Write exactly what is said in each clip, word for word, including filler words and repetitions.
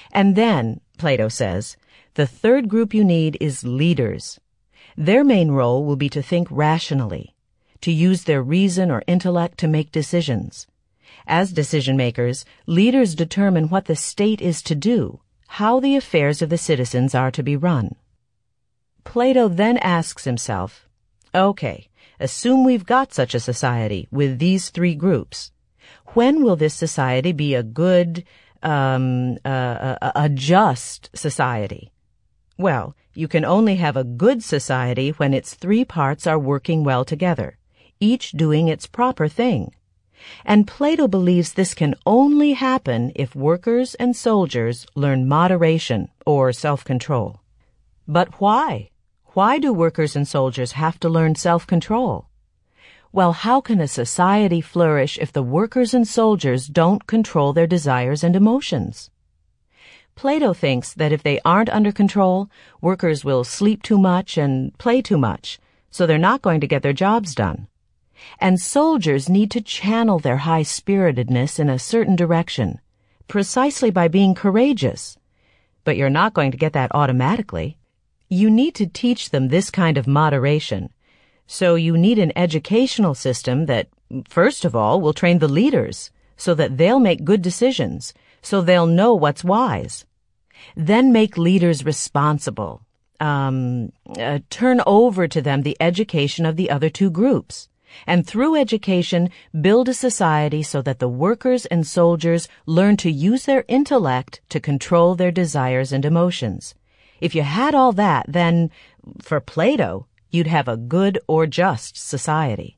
And then, Plato says, the third group you need is leaders. Their main role will be to think rationally, to use their reason or intellect to make decisions. As decision makers, leaders determine what the state is to do, how the affairs of the citizens are to be run. Plato then asks himself, okay, assume we've got such a society with these three groups. When will this society be a good, um, uh, a, a just society? Well, you can only have a good society when its three parts are working well together, each doing its proper thing. And Plato believes this can only happen if workers and soldiers learn moderation or self-control. But why? Why do workers and soldiers have to learn self-control? Well, how can a society flourish if the workers and soldiers don't control their desires and emotions? Plato thinks that if they aren't under control, workers will sleep too much and play too much, so they're not going to get their jobs done. And soldiers need to channel their high-spiritedness in a certain direction, precisely by being courageous. But you're not going to get that automatically. You need to teach them this kind of moderation. So you need an educational system that, first of all, will train the leaders so that they'll make good decisions, so they'll know what's wise. Then make leaders responsible. Um, uh, turn over to them the education of the other two groups. And through education, build a society so that the workers and soldiers learn to use their intellect to control their desires and emotions. If you had all that, then, for Plato, you'd have a good or just society.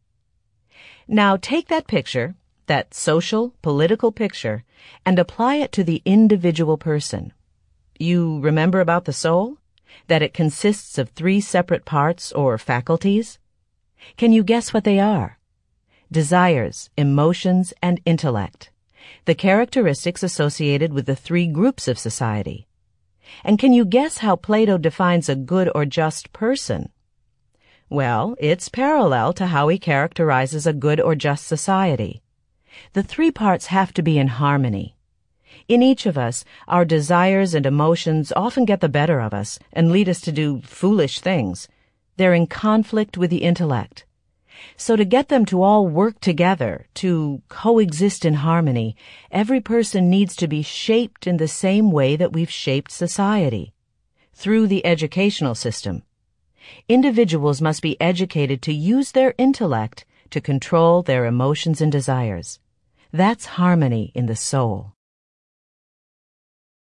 Now take that picture, that social, political picture, and apply it to the individual person. You remember about the soul? That it consists of three separate parts or faculties? Can you guess what they are? Desires, emotions, and intellect. The characteristics associated with the three groups of society. And can you guess how Plato defines a good or just person? Well, it's parallel to how he characterizes a good or just society. The three parts have to be in harmony. In each of us, our desires and emotions often get the better of us and lead us to do foolish things. They're in conflict with the intellect. So to get them to all work together, to coexist in harmony, every person needs to be shaped in the same way that we've shaped society, through the educational system. Individuals must be educated to use their intellect to control their emotions and desires. That's harmony in the soul.